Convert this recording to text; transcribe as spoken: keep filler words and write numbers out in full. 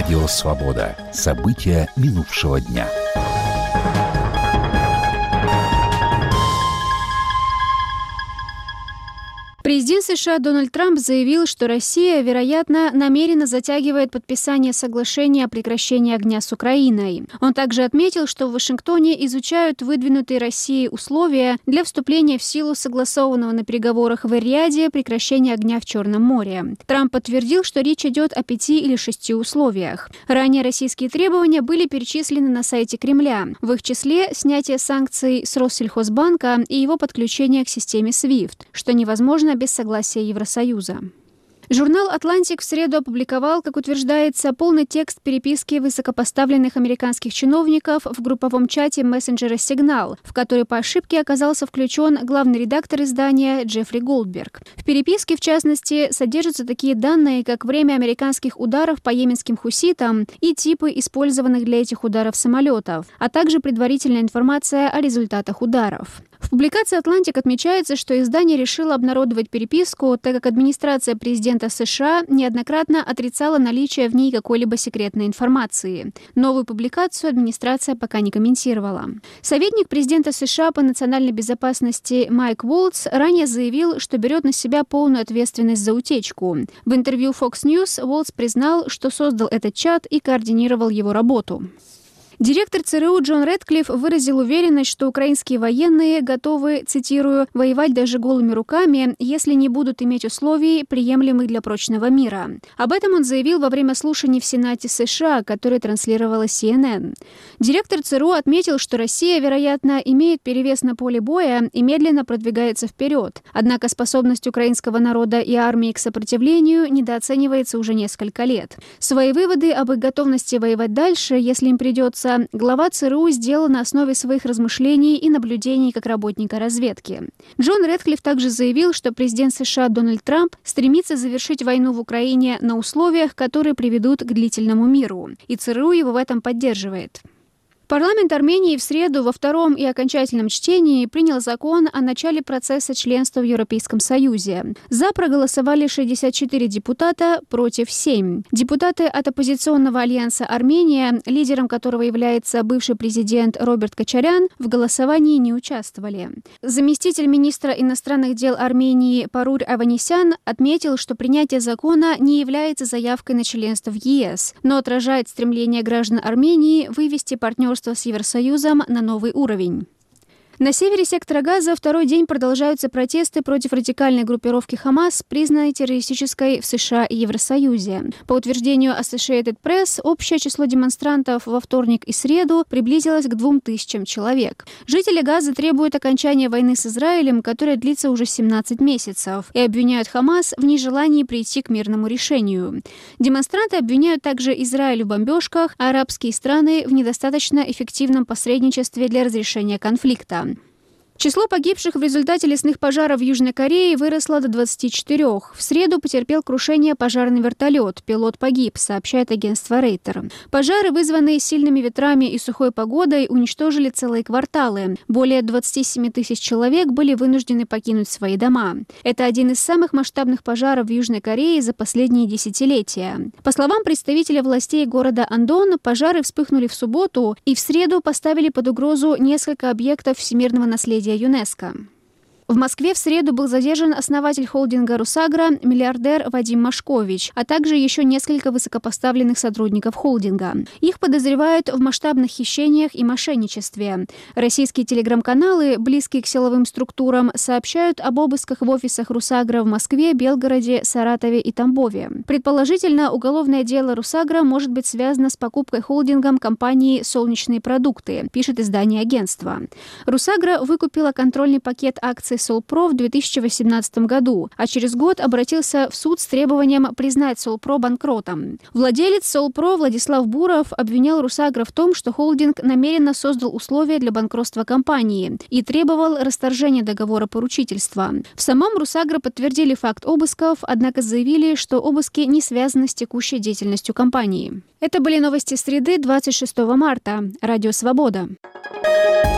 Радио «Свобода». События минувшего дня. Президент США Дональд Трамп заявил, что Россия, вероятно, намеренно затягивает подписание соглашения о прекращении огня с Украиной. Он также отметил, что в Вашингтоне изучают выдвинутые Россией условия для вступления в силу согласованного на переговорах в Эр-Рияде прекращения огня в Черном море. Трамп подтвердил, что речь идет о пяти или шести условиях. Ранее российские требования были перечислены на сайте Кремля. В их числе снятие санкций с Россельхозбанка и его подключение к системе свифт, что невозможно без согласия Евросоюза. Журнал «Атлантик» в среду опубликовал, как утверждается, полный текст переписки высокопоставленных американских чиновников в групповом чате мессенджера «Сигнал», в который по ошибке оказался включен главный редактор издания Джеффри Голдберг. В переписке, в частности, содержатся такие данные, как время американских ударов по йеменским хуситам и типы использованных для этих ударов самолетов, а также предварительная информация о результатах ударов. В публикации «Атлантик» отмечается, что издание решило обнародовать переписку, так как администрация президента США неоднократно отрицала наличие в ней какой-либо секретной информации. Новую публикацию администрация пока не комментировала. Советник президента США по национальной безопасности Майк Волтс ранее заявил, что берет на себя полную ответственность за утечку. В интервью Fox News Волтс признал, что создал этот чат и координировал его работу. Директор ЦРУ Джон Рэдклифф выразил уверенность, что украинские военные готовы, цитирую, «воевать даже голыми руками, если не будут иметь условий, приемлемых для прочного мира». Об этом он заявил во время слушаний в Сенате США, которые транслировала Си Эн Эн. Директор ЦРУ отметил, что Россия, вероятно, имеет перевес на поле боя и медленно продвигается вперед. Однако способность украинского народа и армии к сопротивлению недооценивается уже несколько лет. Свои выводы об их готовности воевать дальше, если им придется, глава ЦРУ сделал на основе своих размышлений и наблюдений как работника разведки. Джон Рэдклифф также заявил, что президент США Дональд Трамп стремится завершить войну в Украине на условиях, которые приведут к длительному миру, и ЦРУ его в этом поддерживает. Парламент Армении в среду во втором и окончательном чтении принял закон о начале процесса членства в Европейском Союзе. За проголосовали шестьдесят четыре депутата, против семь. Депутаты от оппозиционного альянса «Армения», лидером которого является бывший президент Роберт Кочарян, в голосовании не участвовали. Заместитель министра иностранных дел Армении Парур Аванесян отметил, что принятие закона не является заявкой на членство в Е С, но отражает стремление граждан Армении вывести партнерство с Евросоюзом на новый уровень. На севере сектора Газа второй день продолжаются протесты против радикальной группировки «Хамас», признанной террористической в США и Евросоюзе. По утверждению Associated Press, общее число демонстрантов во вторник и среду приблизилось к двум тысячам человек. Жители Газа требуют окончания войны с Израилем, которая длится уже семнадцать месяцев, и обвиняют «Хамас» в нежелании прийти к мирному решению. Демонстранты обвиняют также Израиль в бомбежках, а арабские страны в недостаточно эффективном посредничестве для разрешения конфликта. Число погибших в результате лесных пожаров в Южной Корее выросло до двадцати четырёх. В среду потерпел крушение пожарный вертолет. Пилот погиб, сообщает агентство Рейтер. Пожары, вызванные сильными ветрами и сухой погодой, уничтожили целые кварталы. Более двадцати семи тысяч человек были вынуждены покинуть свои дома. Это один из самых масштабных пожаров в Южной Корее за последние десятилетия. По словам представителя властей города Андон, пожары вспыхнули в субботу и в среду поставили под угрозу несколько объектов всемирного наследия ЮНЕСКО. В Москве в среду был задержан основатель холдинга «Русагра», миллиардер Вадим Машкович, а также еще несколько высокопоставленных сотрудников холдинга. Их подозревают в масштабных хищениях и мошенничестве. Российские телеграм-каналы, близкие к силовым структурам, сообщают об обысках в офисах «Русагра» в Москве, Белгороде, Саратове и Тамбове. Предположительно, уголовное дело «Русагра» может быть связано с покупкой холдингом компании «Солнечные продукты», пишет издание агентства. «Русагра» выкупила контрольный пакет акций Солпро в две тысячи восемнадцатом году, а через год обратился в суд с требованием признать Солпро банкротом. Владелец Солпро Владислав Буров обвинял Русагра в том, что холдинг намеренно создал условия для банкротства компании и требовал расторжения договора поручительства. В самом Русагра подтвердили факт обысков, однако заявили, что обыски не связаны с текущей деятельностью компании. Это были новости среды, двадцать шестого марта. Радио «Свобода».